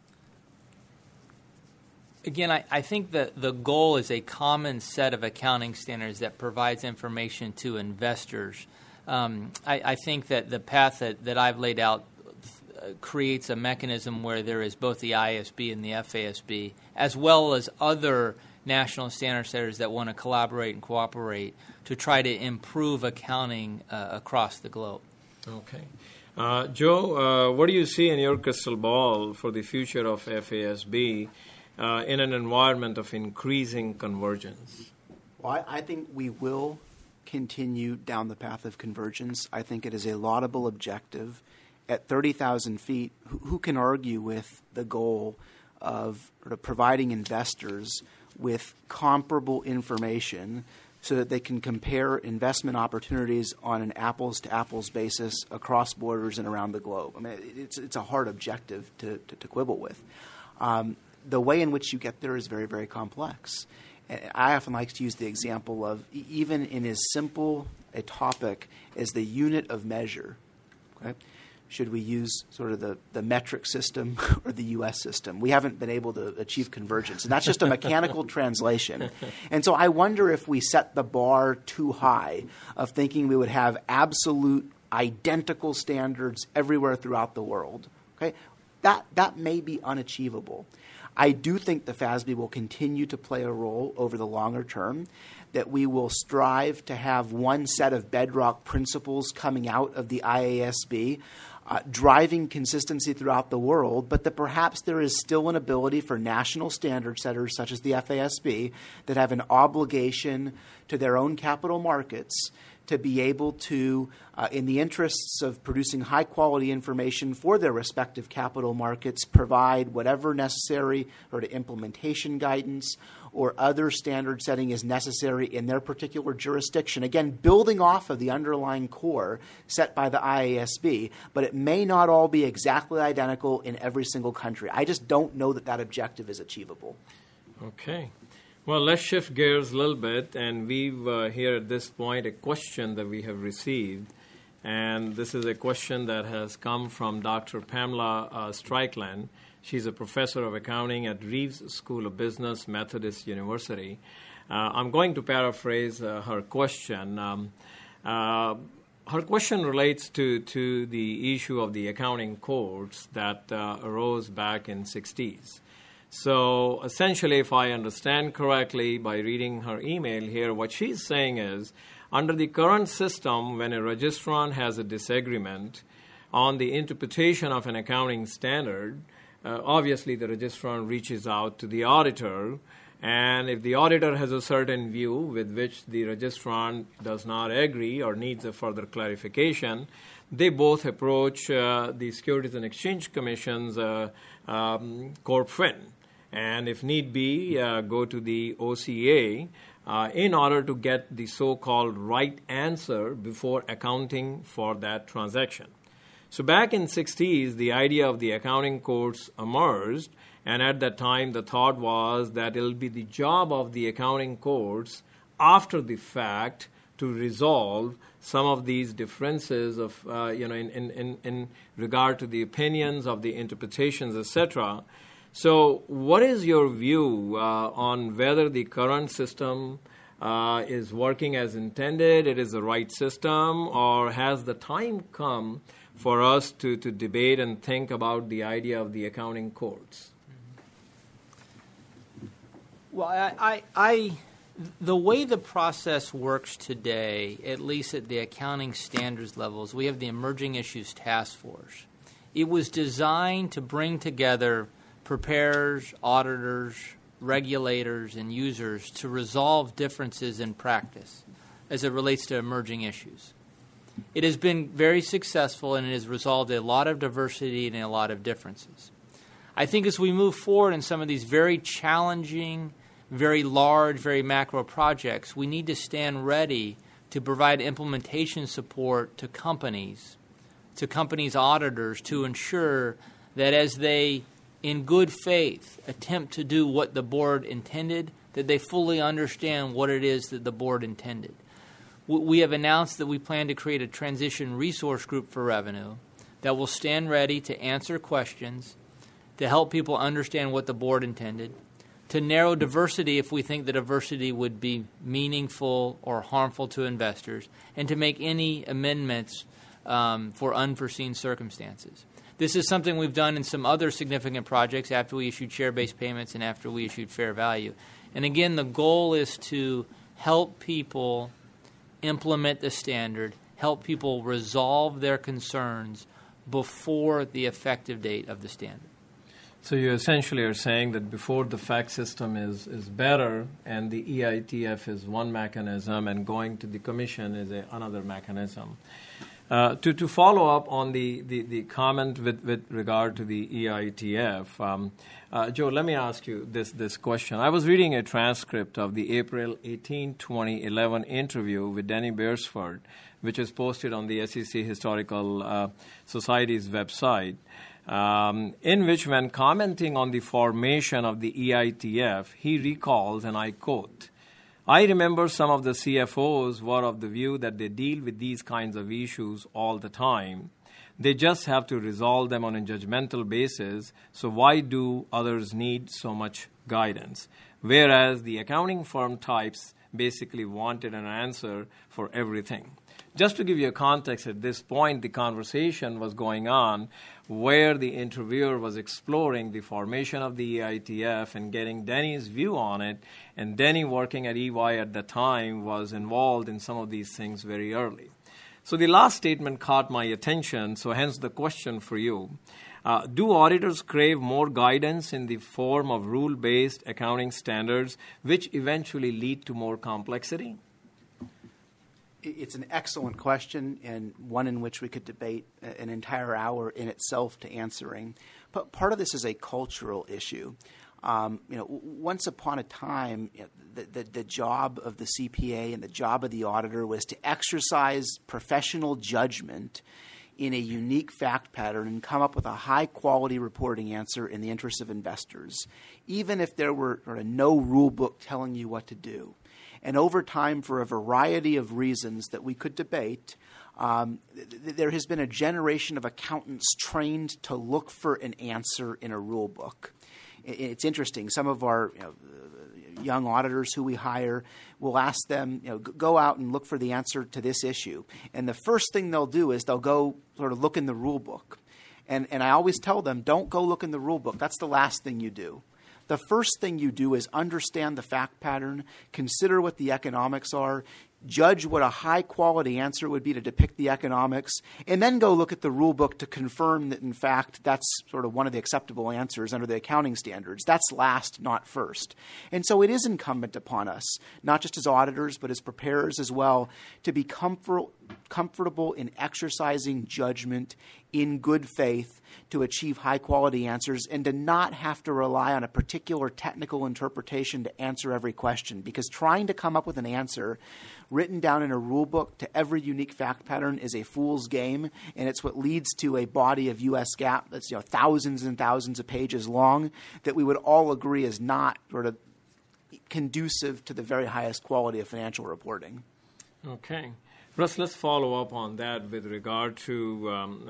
Again, I think that the goal is a common set of accounting standards that provides information to investors. I think that the path that I've laid out creates a mechanism where there is both the ISB and the FASB, as well as other national standard setters that want to collaborate and cooperate to try to improve accounting across the globe. Okay. Joe, what do you see in your crystal ball for the future of FASB in an environment of increasing convergence? Well, I think we will continue down the path of convergence. I think it is a laudable objective. At 30,000 feet, who can argue with the goal of providing investors with comparable information so that they can compare investment opportunities on an apples-to-apples basis across borders and around the globe? I mean, it's a hard objective to quibble with. The way in which you get there is very, very complex. I often like to use the example of even in as simple a topic as the unit of measure. Okay? Should we use sort of the metric system or the U.S. system? We haven't been able to achieve convergence, and that's just a mechanical translation. And so I wonder if we set the bar too high of thinking we would have absolute identical standards everywhere throughout the world. Okay? That may be unachievable. I do think the FASB will continue to play a role over the longer term, that we will strive to have one set of bedrock principles coming out of the IASB, driving consistency throughout the world, but that perhaps there is still an ability for national standard setters such as the FASB that have an obligation to their own capital markets to be able to, in the interests of producing high-quality information for their respective capital markets, provide whatever necessary or to implementation guidance or other standard setting is necessary in their particular jurisdiction. Again, building off of the underlying core set by the IASB, but it may not all be exactly identical in every single country. I just don't know that objective is achievable. Okay. Well, let's shift gears a little bit, and we've here at this point a question that we have received, and this is a question that has come from Dr. Pamela Strickland. She's a professor of accounting at Reeves School of Business, Methodist University. I'm going to paraphrase her question. Her question relates to the issue of the accounting codes that arose back in 60s. So essentially, if I understand correctly by reading her email here, what she's saying is, under the current system, when a registrant has a disagreement on the interpretation of an accounting standard, obviously the registrant reaches out to the auditor, and if the auditor has a certain view with which the registrant does not agree or needs a further clarification, they both approach the Securities and Exchange Commission's Corp Fin, and if need be, go to the OCA in order to get the so-called right answer before accounting for that transaction. So back in 60s, the idea of the accounting courts emerged, and at that time the thought was that it'll be the job of the accounting courts after the fact to resolve some of these differences of, in regard to the opinions of the interpretations, etc. So what is your view on whether the current system is working as intended, it is the right system, or has the time come for us to debate and think about the idea of the accounting courts? Well, the way the process works today, at least at the accounting standards levels, we have the Emerging Issues Task Force. It was designed to bring together preparers, auditors, regulators, and users to resolve differences in practice as it relates to emerging issues. It has been very successful, and it has resolved a lot of diversity and a lot of differences. I think as we move forward in some of these very challenging, very large, very macro projects, we need to stand ready to provide implementation support to companies auditors, to ensure that as they, in good faith, attempt to do what the board intended, that they fully understand what it is that the board intended. We have announced that we plan to create a transition resource group for revenue that will stand ready to answer questions, to help people understand what the board intended, to narrow diversity if we think the diversity would be meaningful or harmful to investors, and to make any amendments for unforeseen circumstances. This is something we've done in some other significant projects after we issued share-based payments and after we issued fair value. And again, the goal is to help people implement the standard, help people resolve their concerns before the effective date of the standard. So you essentially are saying that before the FACT system is better and the EITF is one mechanism and going to the commission is another mechanism. To follow up on the comment with regard to the EITF, Joe, let me ask you this question. I was reading a transcript of the April 18, 2011 interview with Danny Beresford, which is posted on the SEC Historical Society's website, in which, when commenting on the formation of the EITF, he recalls, and I quote, "I remember some of the CFOs were of the view that they deal with these kinds of issues all the time. They just have to resolve them on a judgmental basis, so why do others need so much guidance?" Whereas the accounting firm types basically wanted an answer for everything. Just to give you a context, at this point, the conversation was going on where the interviewer was exploring the formation of the EITF and getting Denny's view on it, and Denny, working at EY at the time, was involved in some of these things very early. So the last statement caught my attention, so hence the question for you. Do auditors crave more guidance in the form of rule-based accounting standards, which eventually lead to more complexity? It's an excellent question, and one in which we could debate an entire hour in itself to answering. But part of this is a cultural issue. Once upon a time, the job of the CPA and the job of the auditor was to exercise professional judgment in a unique fact pattern and come up with a high-quality reporting answer in the interest of investors, even if there were no rule book telling you what to do. And over time, for a variety of reasons that we could debate, there has been a generation of accountants trained to look for an answer in a rule book. It's interesting. Some of our young auditors who we hire, we'll ask them, go out and look for the answer to this issue. And the first thing they'll do is they'll go sort of look in the rule book. And I always tell them, don't go look in the rule book. That's the last thing you do. The first thing you do is understand the fact pattern, consider what the economics are, judge what a high-quality answer would be to depict the economics, and then go look at the rule book to confirm that, in fact, that's sort of one of the acceptable answers under the accounting standards. That's last, not first. And so it is incumbent upon us, not just as auditors, but as preparers as well, to be comfortable in exercising judgment in good faith to achieve high-quality answers and to not have to rely on a particular technical interpretation to answer every question. Because trying to come up with an answer written down in a rule book to every unique fact pattern is a fool's game, and it's what leads to a body of U.S. GAAP that's thousands and thousands of pages long that we would all agree is not sort of conducive to the very highest quality of financial reporting. Okay. Russ, let's follow up on that with regard to,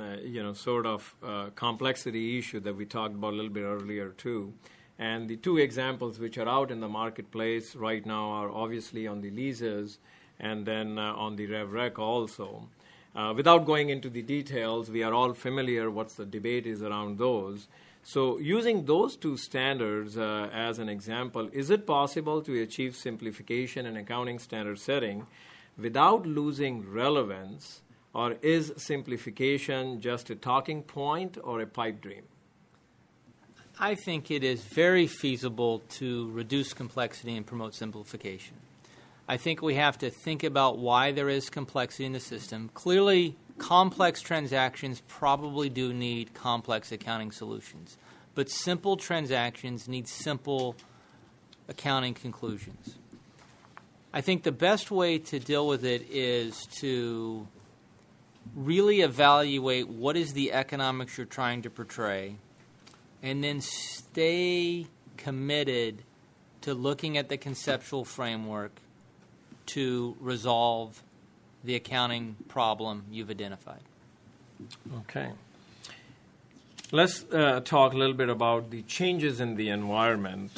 complexity issue that we talked about a little bit earlier too. And the two examples which are out in the marketplace right now are obviously on the leases and then on the Rev Rec also. Without going into the details, we are all familiar what the debate is around those. So using those two standards as an example, is it possible to achieve simplification in accounting standard setting without losing relevance, or is simplification just a talking point or a pipe dream? I think it is very feasible to reduce complexity and promote simplification. I think we have to think about why there is complexity in the system. Clearly, complex transactions probably do need complex accounting solutions, but simple transactions need simple accounting conclusions. I think the best way to deal with it is to really evaluate what is the economics you're trying to portray, and then stay committed to looking at the conceptual framework to resolve the accounting problem you've identified. Okay. Let's talk a little bit about the changes in the environment.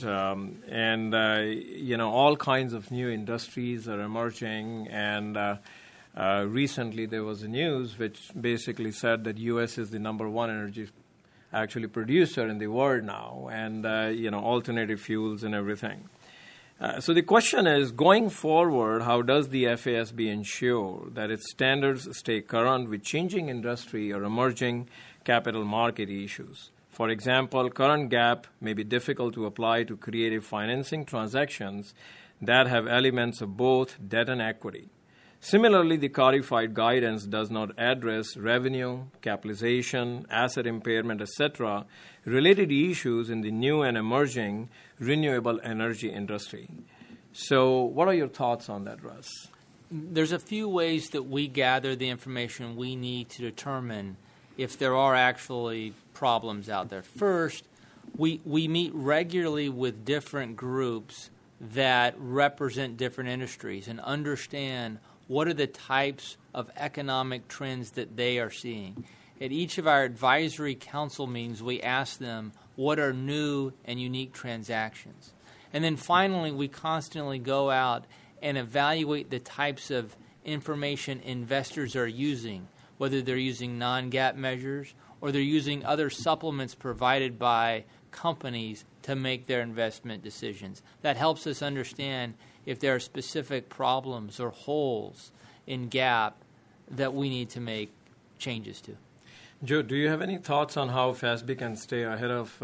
All kinds of new industries are emerging. And recently there was a news which basically said that U.S. is the number one energy producer in the world now, and, alternative fuels and everything. So the question is, going forward, how does the FASB ensure that its standards stay current with changing industry or emerging capital market issues? For example, current GAAP may be difficult to apply to creative financing transactions that have elements of both debt and equity. Similarly, the codified guidance does not address revenue, capitalization, asset impairment, etc., related issues in the new and emerging renewable energy industry. So what are your thoughts on that, Russ? There's a few ways that we gather the information we need to determine if there are actually problems out there. First, we meet regularly with different groups that represent different industries and understand what are the types of economic trends that they are seeing. At each of our advisory council meetings, we ask them what are new and unique transactions. And then finally, we constantly go out and evaluate the types of information investors are using, whether they're using non-GAAP measures or they're using other supplements provided by companies to make their investment decisions. That helps us understand if there are specific problems or holes in GAAP that we need to make changes to. Joe, do you have any thoughts on how FASB can stay ahead of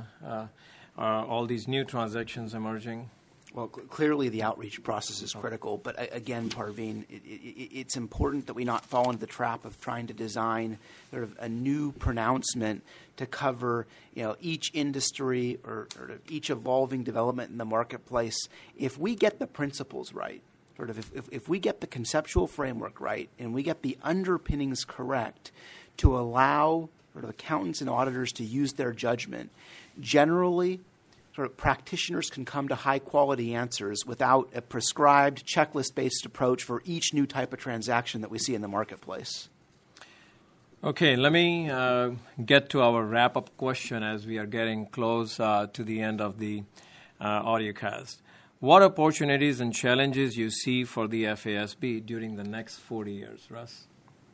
all these new transactions emerging? Well, clearly the outreach process is critical, but again, Parveen, it's important that we not fall into the trap of trying to design sort of a new pronouncement to cover, each industry or each evolving development in the marketplace. If we get the principles right, sort of if we get the conceptual framework right and we get the underpinnings correct to allow sort of accountants and auditors to use their judgment, generally sort of practitioners can come to high-quality answers without a prescribed checklist-based approach for each new type of transaction that we see in the marketplace. Okay, let me get to our wrap-up question as we are getting close to the end of the audiocast. What opportunities and challenges you see for the FASB during the next 40 years, Russ?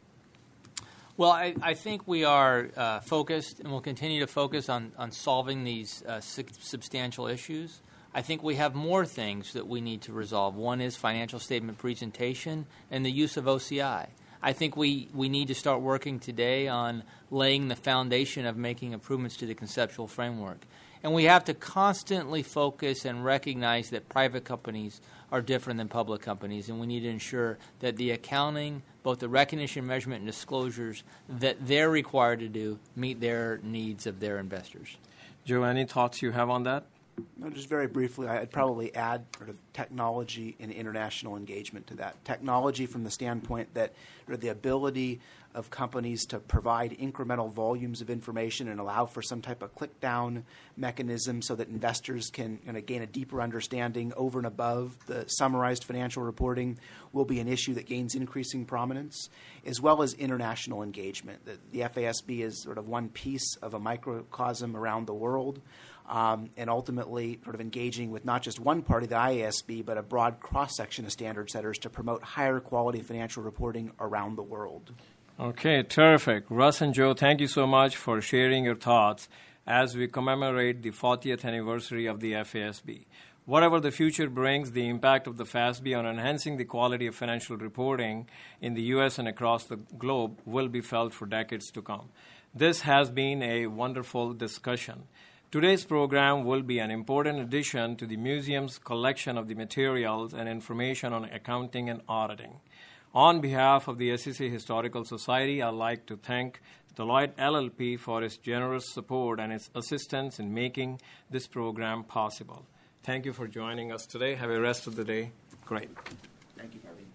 Well, I think we are focused and will continue to focus on solving these substantial issues. I think we have more things that we need to resolve. One is financial statement presentation and the use of OCI. I think we need to start working today on laying the foundation of making improvements to the conceptual framework. And we have to constantly focus and recognize that private companies are different than public companies, and we need to ensure that the accounting, both the recognition, measurement, and disclosures that they're required to do meet their needs of their investors. Joe, any thoughts you have on that? No, just very briefly, I'd probably add sort of technology and international engagement to that. Technology from the standpoint that the ability of companies to provide incremental volumes of information and allow for some type of click-down mechanism so that investors can gain a deeper understanding over and above the summarized financial reporting will be an issue that gains increasing prominence, as well as international engagement. The FASB is sort of one piece of a microcosm around the world. And ultimately sort of engaging with not just one party, the IASB, but a broad cross-section of standard setters to promote higher quality financial reporting around the world. Okay, terrific. Russ and Joe, thank you so much for sharing your thoughts as we commemorate the 40th anniversary of the FASB. Whatever the future brings, the impact of the FASB on enhancing the quality of financial reporting in the U.S. and across the globe will be felt for decades to come. This has been a wonderful discussion. Today's program will be an important addition to the museum's collection of the materials and information on accounting and auditing. On behalf of the SEC Historical Society, I'd like to thank Deloitte LLP for its generous support and its assistance in making this program possible. Thank you for joining us today. Have a rest of the day. Great. Thank you, Parveen.